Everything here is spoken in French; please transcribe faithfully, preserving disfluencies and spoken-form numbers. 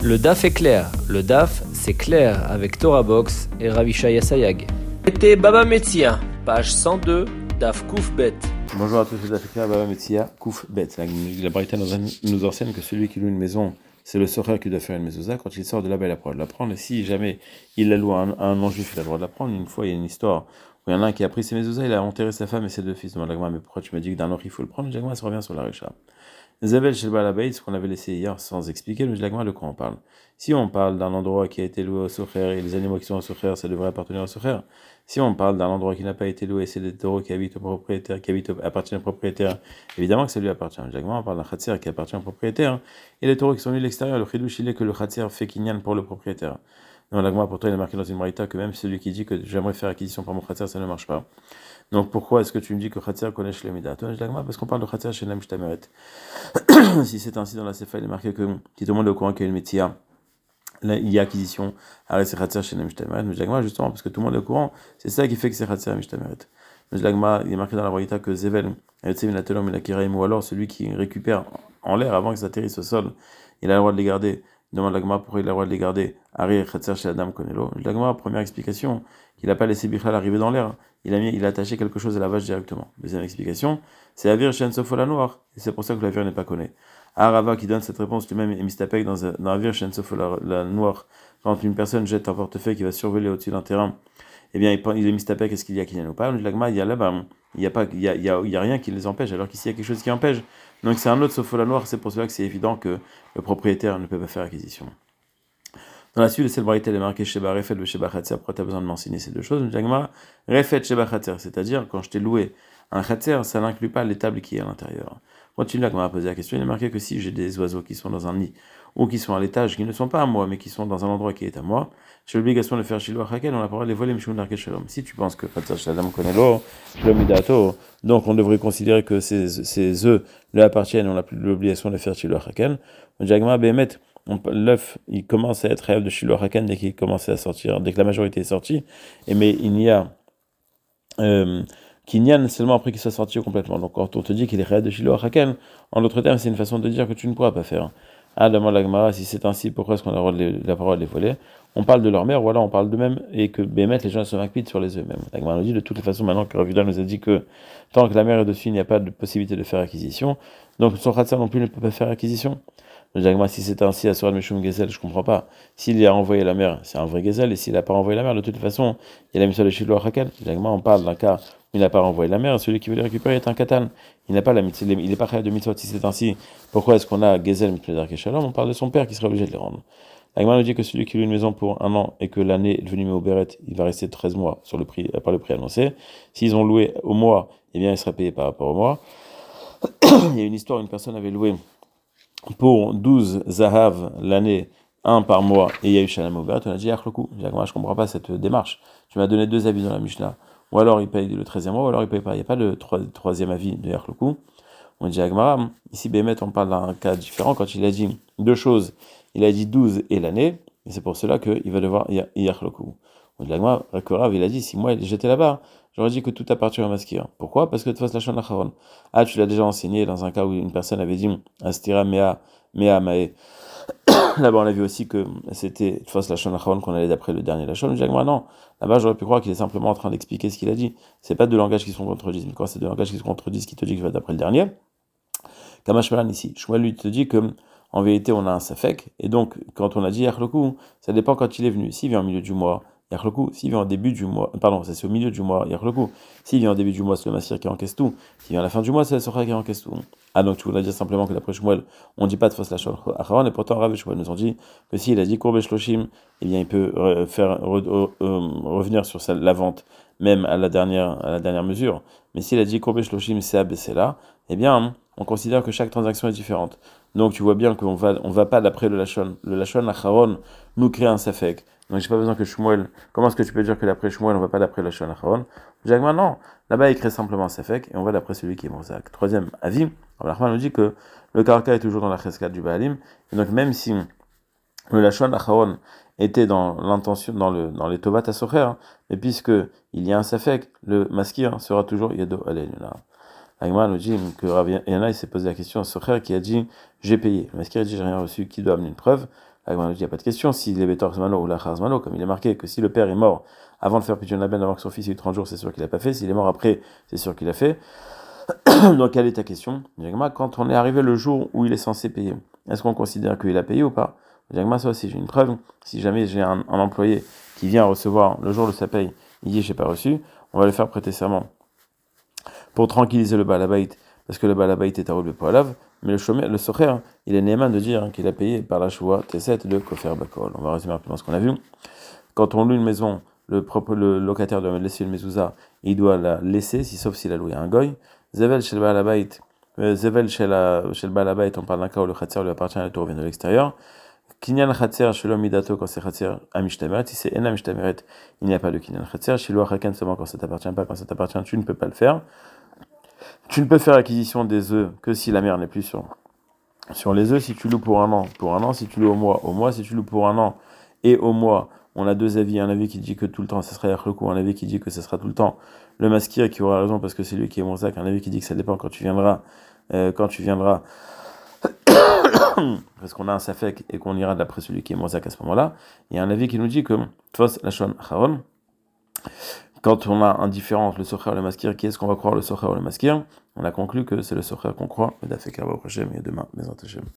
Le D A F est clair. Le D A F, c'est clair avec Torah Box et Ravishaya Sayag. C'était Baba Metzia, page cent deux, D A F Kouf Bet. Bonjour à tous, c'est D A F clair, Baba Metzia, Kouf Bet. La, la Braïta nous enseigne que celui qui loue une maison, c'est le socher qui doit faire une mezouza. Quand il sort de là-bas, il a le droit de la prendre. Et si jamais il la loue à un, à un non-juif, il a le droit de la prendre. Une fois, il y a une histoire où il y en a un qui a pris ses mezouza, il a enterré sa femme et ses deux fils. Demande l'agma, mais pourquoi tu m'as dit que d'un autre il faut le prendre? L'agma se revient sur la récha. Zavel chez le Balabait, ce qu'on avait laissé hier sans expliquer, le Jlagma, de quoi on parle. Si on parle d'un endroit qui a été loué au socher et les animaux qui sont au socher, ça devrait appartenir au socher. Si on parle d'un endroit qui n'a pas été loué, c'est des taureaux qui habitent au propriétaire, qui habitent au, appartiennent au propriétaire, évidemment que ça lui appartient. Le Jlagma, on parle d'un khatser qui appartient au propriétaire, et les taureaux qui sont venus de l'extérieur, le chidouche il est que le khatser fait kinyan pour le propriétaire. Non, l'agma, pourtant, il est marqué dans une braïta que même celui qui dit que j'aimerais faire acquisition par mon khatser, ça ne marche pas. Donc pourquoi est-ce que tu me dis que khatser connaît chez les midat? Parce qu'on parle de khatser chez l'amishtameret. Si c'est ainsi dans la Sefa, il est marqué que si tout le monde est au courant qu'il y a une métier, là, il y a acquisition, arrête c'est khatser chez l'amishtameret. Mais l'agma, justement, parce que tout le monde est au courant, c'est ça qui fait que c'est khatser l'amishtameret. Mais l'agma, il est marqué dans la braïta que Zevel, ou alors celui qui récupère en l'air avant que ça atterrisse au sol, il a le droit de les garder. Demande l'agma pourquoi il a le droit de les garder. Ari khatser chez la dame Konelo. L'agma, première explication, qu'il n'a pas laissé Bichal arriver dans l'air. Il a, mis, il a attaché quelque chose à la vache directement. Deuxième explication, c'est la Vir chez Ensofola noire. Et c'est pour ça que la Vir n'est pas connue. Arava qui donne cette réponse lui-même est mistapek dans, dans la Vir chez Ensofola noire. Quand une personne jette un portefeuille qui va survoler au-dessus d'un terrain, eh bien, il est mistapek, est-ce qu'il y a qu'il y a ou pas? L'agma, il y a là-bas, il n'y a, pas, il y a, il y a, il y a rien qui les empêche, alors qu'ici, il y a quelque chose qui empêche. Donc, c'est un autre Sofola noire, c'est pour cela que c'est évident que le propriétaire ne peut pas faire acquisition. Dans la suite, c'est le braïta, il est marqué Sheba Refet le Sheba Khatser. Pourquoi tu as besoin de m'enseigner ces deux choses? Jagma, Refet Sheba Khatser, c'est-à-dire, quand je t'ai loué un Khatser, ça n'inclut pas l'étable qui est à l'intérieur. Continue là, quand on m'a posé la question, il est marqué que si j'ai des oiseaux qui sont dans un nid, ou qui sont à l'étage, qui ne sont pas à moi, mais qui sont dans un endroit qui est à moi, j'ai l'obligation de faire Shiloh Hakel, on a pas le droit de les voler, Mishmoun Darket Shalom. Si tu penses que Khatser Shalom connaît l'eau, Shlomidato, donc on devrait considérer que ces, ces œufs lui appartiennent, on n'a plus l'obligation de faire Shiloh Hakel. Jagma, Behemet, l'œuf, il commence à être rêve de Shiloh Haken dès qu'il commence à sortir, dès que la majorité est sortie, et mais il n'y a euh, Kinyan seulement après qu'il soit sorti complètement. Donc quand on te dit qu'il est rêve de Shiloh Haken, en d'autres termes, c'est une façon de dire que tu ne pourras pas faire. Ah, demande la Gemara, si c'est ainsi, pourquoi est-ce qu'on a le droit de les, la parole de les voler? On parle de leur mère, voilà, on parle d'eux-mêmes, et que Bémet, les gens se macpitent sur les œufs même. La Gemara nous dit de toutes les façons, maintenant que Ravida nous a dit que tant que la mère est dessus, il n'y a pas de possibilité de faire acquisition, donc son khatser non plus ne peut pas faire acquisition. Jagma, si c'est ainsi, à Soran Meshum Gezel, je comprends pas. S'il a envoyé la mère, c'est un vrai Gezel, et s'il n'a pas envoyé la mère, de toute façon, il y a la mission de Shiloh Hakel. Jagma, on parle d'un cas où il n'a pas envoyé la mère, celui qui veut les récupérer est un katan. Il n'a pas la mitzvah, il n'est pas prêt de mitzvah. Si c'est ainsi, pourquoi est-ce qu'on a Gezel mitzvah d'Arké Shalom? On parle de son père qui serait obligé de les rendre. Jagma nous dit que celui qui loue une maison pour un an et que l'année est devenue Méoberet, il va rester treize mois sur le prix, par le prix annoncé. S'ils ont loué au mois, eh bien, il sera payé par rapport au mois. Il y a une histoire, une personne avait loué pour douze zahav l'année, un par mois, et il y a eu Shalom Oberat, on a dit Achloku. Je ne comprends pas cette démarche. Tu m'as donné deux avis dans la Mishnah. Ou alors il paye le treizième mois, ou alors il ne paye pas. Il n'y a pas de troisième avis de Achloku. On dit Agmara, ici Bémet, on parle d'un cas différent. Quand il a dit deux choses, il a dit douze et l'année, et c'est pour cela qu'il va devoir Achloku. On dit Agmara, Rakorav, il a dit, si moi j'étais là-bas, j'aurais dit que tout appartient au maskir. Pourquoi? Parce que tu fasses la shon acharon. Ah, tu l'as déjà enseigné dans un cas où une personne avait dit Astira mea mea mae. Là-bas, on a vu aussi que c'était tu fasses la shon acharon qu'on allait d'après le dernier la shon. Je dis moi non. Là-bas, j'aurais pu croire qu'il est simplement en train d'expliquer ce qu'il a dit. C'est pas deux langages qui se contredisent. Mais quand c'est deux langages qui se contredisent, qui te dit que tu vas d'après le dernier. Kamashmalan ici. Shmuel lui te dit que en vérité, on a un safek. Et donc, quand on a dit Yachloku, ça dépend quand il est venu. S'il vient au milieu du mois, Yachloku. S'il vient au début du mois, pardon, c'est au milieu du mois, Yachloku. S'il vient au début du mois, c'est le Massir qui encaisse tout. S'il vient à la fin du mois, c'est le Socha qui encaisse tout. Ah, donc tu voulais dire simplement que d'après Shmuel, on ne dit pas de fausse la Shon Acharon, et pourtant Rav et Shmuel nous ont dit que s'il a dit Kourbe Shloshim, eh bien il peut faire re, euh, revenir sur sa, la vente, même à la dernière, à la dernière mesure. Mais s'il a dit Kourbe Shloshim, c'est abaissé là, eh bien on considère que chaque transaction est différente. Donc tu vois bien qu'on va, on va pas d'après le Lachon. Le Lachon Acharon nous crée un safek. Donc j'ai pas besoin que Shmuel. Comment est-ce que tu peux dire que d'après Shmuel on va pas d'après le Lachon Acharon? Jacques, non. Là-bas il crée simplement un safek et on va d'après celui qui est Morzak. Troisième avis, Rahman nous dit que le Karka est toujours dans la cheskat du Baalim. Et donc même si le Lachon Acharon était dans l'intention, dans le dans les Tovat Asocher, mais puisque il y a un safek, le maskir sera toujours Yado Aleluna. Agma nous dit que Rav Yana il s'est posé la question à Socher qui a dit j'ai payé. Le maskir a dit j'ai rien reçu, qui doit amener une preuve? il n'y a pas de question. Si les Betor Zmano ou la Zmano, comme il est marqué, que si le père est mort avant de faire Pidyon Laben, avant que son fils ait eu trente jours, c'est sûr qu'il n'a pas fait. S'il est mort après, c'est sûr qu'il a fait. Donc, quelle est ta question? Quand on est arrivé le jour où il est censé payer, est-ce qu'on considère qu'il a payé ou pas? Ça aussi, j'ai une preuve. Si jamais j'ai un, un employé qui vient recevoir le jour de sa paye, il dit j'ai pas reçu, on va le faire prêter serment pour tranquilliser le balabait, parce que le balabait est à rouler pour lave, mais le chômeur, le socher, il est néman de dire qu'il a payé par la choua T sept de Kofer Bakol. On va résumer rapidement ce qu'on a vu. Quand on loue une maison, le, propre, le locataire doit laisser une mezouza, il doit la laisser, si, sauf s'il a loué un goy. Zevel chez le balabait, Zevel chez le balabait, on parle d'un cas où le khatser lui appartient, le tour vient de l'extérieur. Kinyan Khatser, Shalom Midato, quand c'est Khatser, Amishtameret, si c'est En Amishtameret, il n'y a pas de Kinyan Khatser. Shiloh Hakan, seulement quand ça t'appartient pas, quand ça t'appartient, tu ne peux pas le faire. Tu ne peux faire l'acquisition des œufs que si la mère n'est plus sur, sur les œufs. Si tu loues pour un an, pour un an. Si tu loues au mois, au mois. Si tu loues pour un an et au mois, on a deux avis. Un avis qui dit que tout le temps, ça sera Yachloku. Un avis qui dit que ça sera tout le temps le maskir qui aura raison parce que c'est lui qui est Monzak. Un avis qui dit que ça dépend quand tu viendras. Euh, quand tu viendras. Parce qu'on a un safek et qu'on ira d'après celui qui est Monzak à ce moment-là. Il y a un avis qui nous dit que Tfos Lachon Charon. Quand on a un différent entre le socher et le maskir, qui est-ce qu'on va croire, le socher ou le maskir? On a conclu que c'est le socher qu'on croit. Mais d'afek Arba Hashem et demain, Bezrat Hashem.